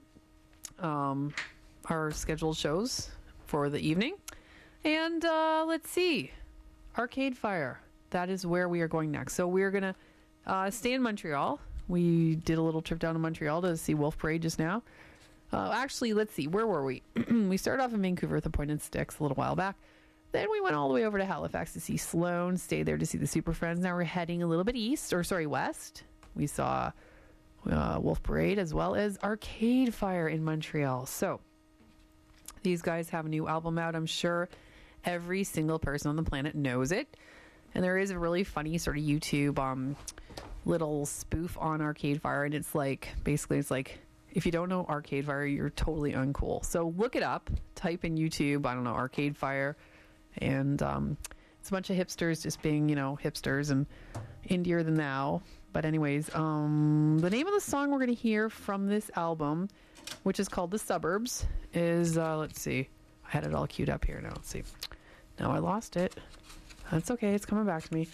shows for the evening. And let's see, Arcade Fire. That is where we are going next. So we're going to stay in Montreal. We did a little trip down to Montreal to see Wolf Parade just now. Actually, let's see, where were we? We started off in Vancouver with the Pointed Sticks a little while back. Then we went all the way over to Halifax to see Sloan, stayed there to see the Super Friends. Now we're heading a little bit west. We saw Wolf Parade as well as Arcade Fire in Montreal. So these guys have a new album out, I'm sure. Every single person on the planet knows it. And there is a really funny sort of YouTube little spoof on Arcade Fire, and it's like, basically it's like, if you don't know Arcade Fire, you're totally uncool. So look it up, type in YouTube, I don't know, Arcade Fire, and it's a bunch of hipsters just being, you know, hipsters and indier than thou. But anyways, the name of the song we're going to hear from this album, which is called The Suburbs, is, let's see, I had it all queued up here now, let's see. Now I lost it. That's okay, it's coming back to me.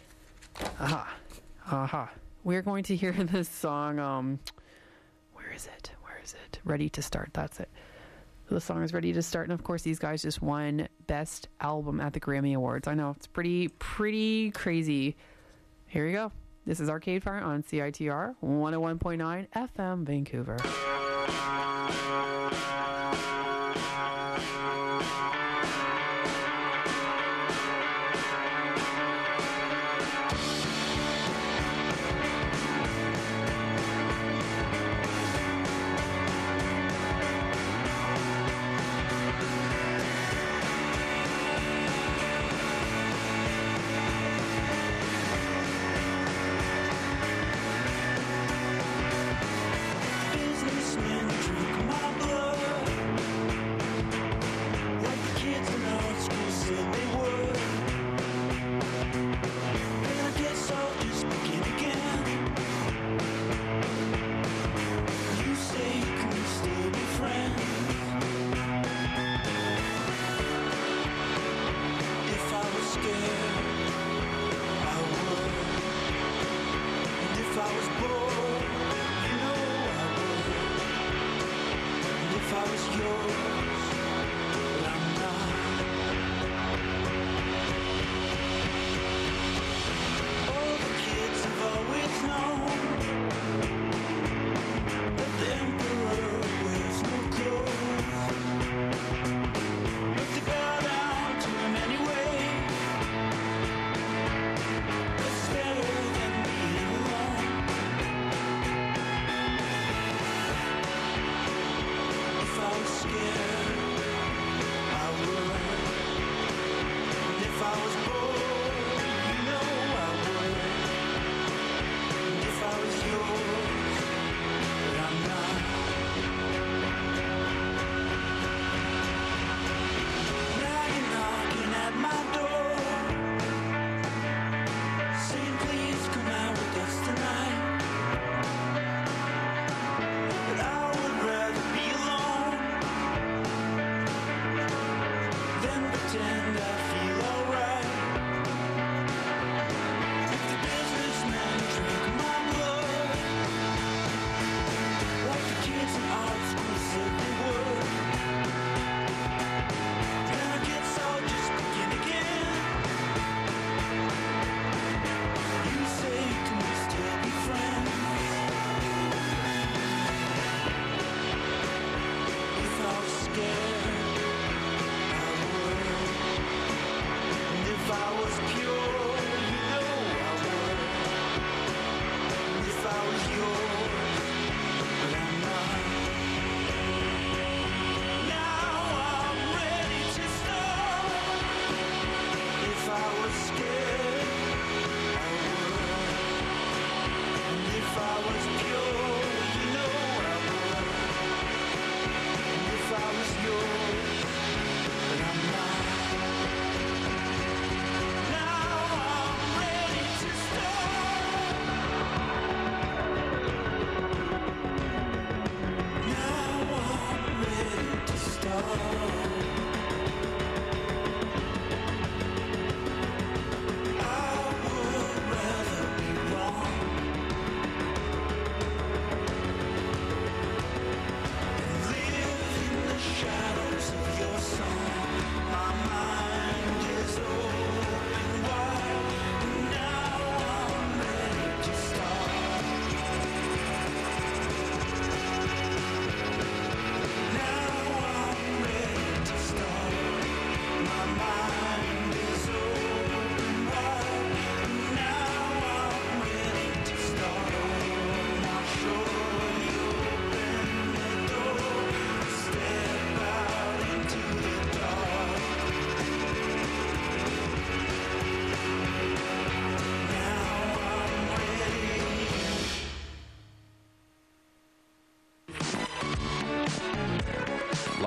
Aha. We're going to hear this song, where is it? Ready to Start, that's it. The song is Ready to Start, and of course these guys just won Best Album at the Grammy Awards. I know, it's pretty crazy. Here you go. This is Arcade Fire on CITR 101.9 FM Vancouver. Businessmen drink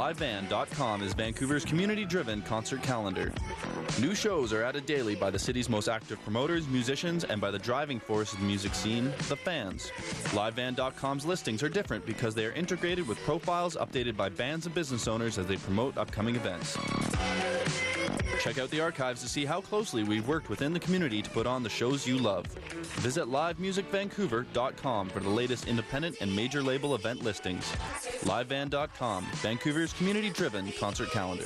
LiveBand.com is Vancouver's community-driven concert calendar. New shows are added daily by the city's most active promoters, musicians, and by the driving force of the music scene, the fans. LiveBand.com's listings are different because they are integrated with profiles updated by bands and business owners as they promote upcoming events. Check out the archives to see how closely we've worked within the community to put on the shows you love. Visit livemusicvancouver.com for the latest independent and major label event listings. LiveBand.com, Vancouver's community-driven concert calendar.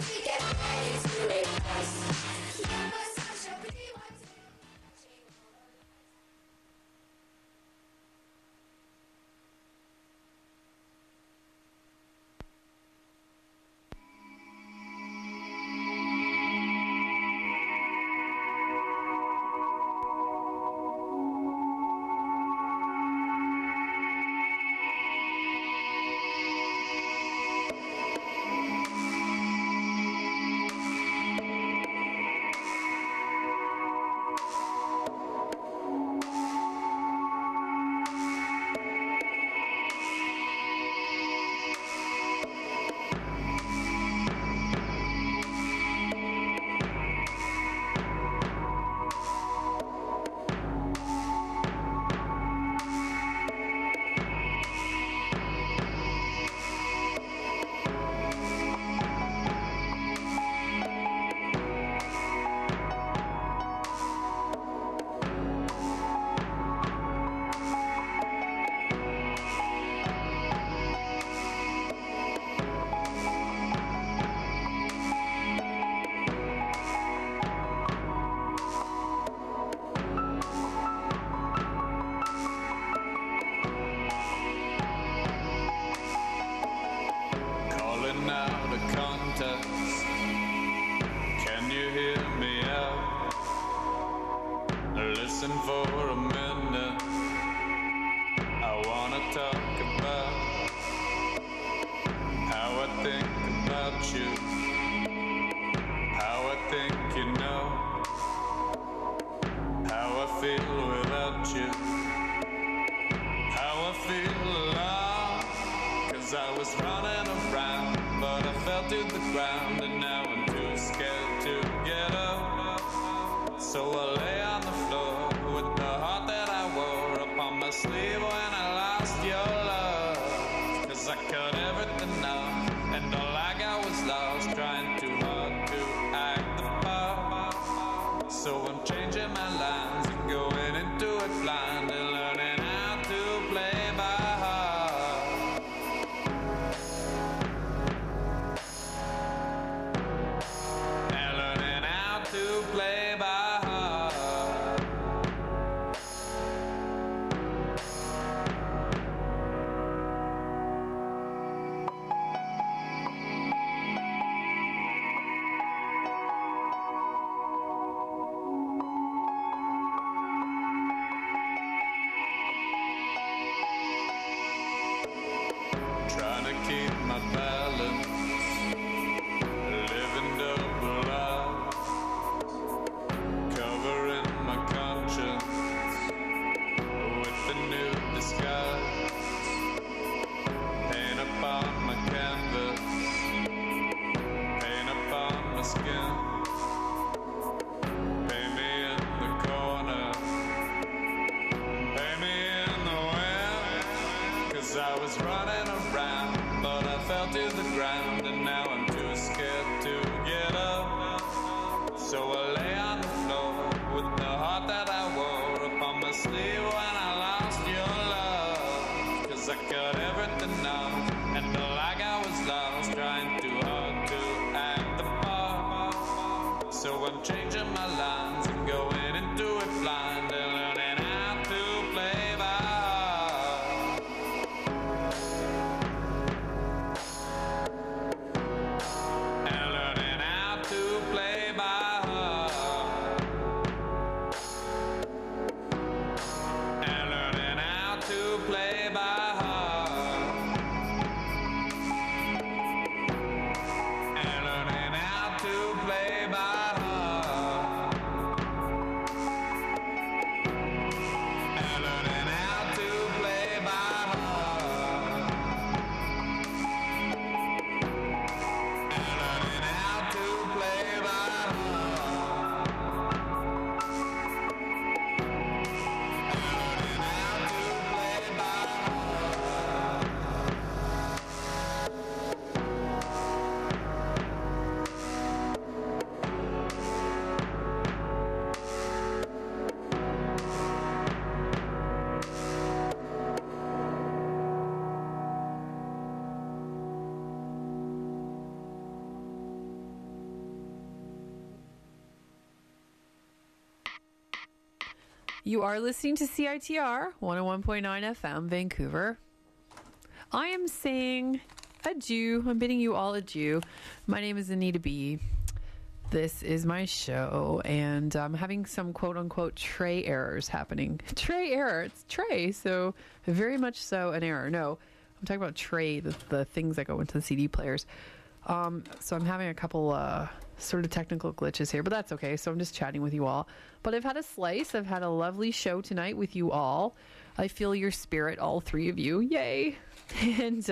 You are listening to CITR 101.9 FM, Vancouver. I am saying adieu. I'm bidding you all adieu. My name is Anita B. This is my show, and I'm having some quote-unquote tray errors happening. Tray error. It's tray, so very much so an error. No, I'm talking about tray, the things that go into the CD players. So I'm having a couple sort of technical glitches here, but that's okay. So I'm just chatting with you all. But I've had a slice. I've had a lovely show tonight with you all. I feel your spirit, all three of you. Yay! And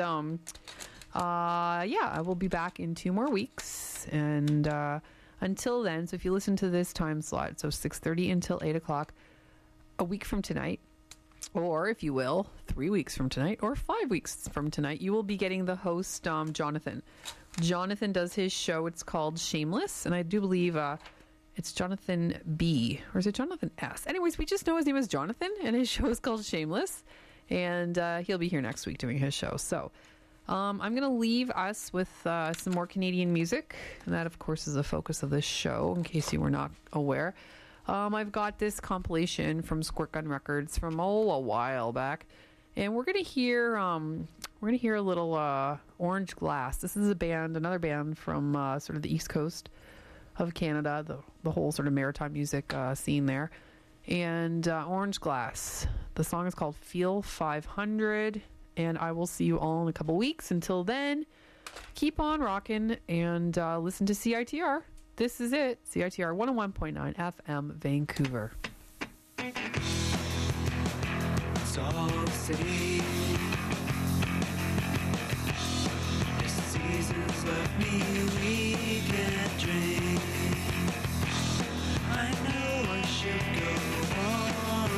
I will be back in 2 more weeks. And until then, so if you listen to this time slot, so 6:30 until 8 o'clock, a week from tonight, or if you will, 3 weeks from tonight, or 5 weeks from tonight, you will be getting the host, Jonathan. Jonathan does his show. It's called Shameless, and I do believe it's Jonathan B, or is it Jonathan S? Anyways, we just know his name is Jonathan, and his show is called Shameless, and he'll be here next week doing his show. So I'm going to leave us with some more Canadian music, and that, of course, is the focus of this show, in case you were not aware. I've got this compilation from Squirt Gun Records from a while back, and we're gonna hear a little Orange Glass. This is another band from sort of the East Coast of Canada, the whole sort of maritime music scene there. And Orange Glass. The song is called Feel 500, and I will see you all in a couple weeks. Until then, keep on rocking and listen to CITR. This is it, CITR 101.9 FM, Vancouver. It's all the same. This season's left me weak and drained. I know I should go on,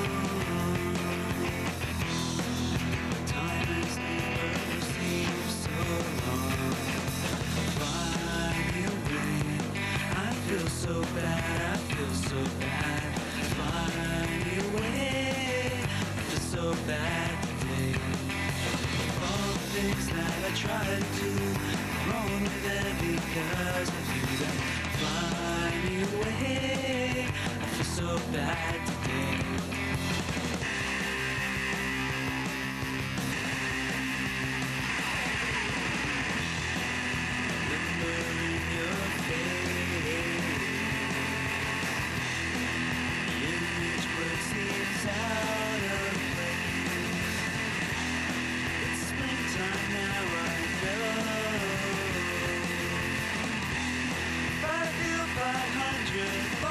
but time has never seemed so long. Fly me away. I feel so bad, I feel so bad. Fly me away, I feel so bad today. All the things that I try to do, wrong with them because of you. That fly me away, I feel so bad today. Remembering your face, each word seems out of place. It's springtime now, I know. But I feel 500.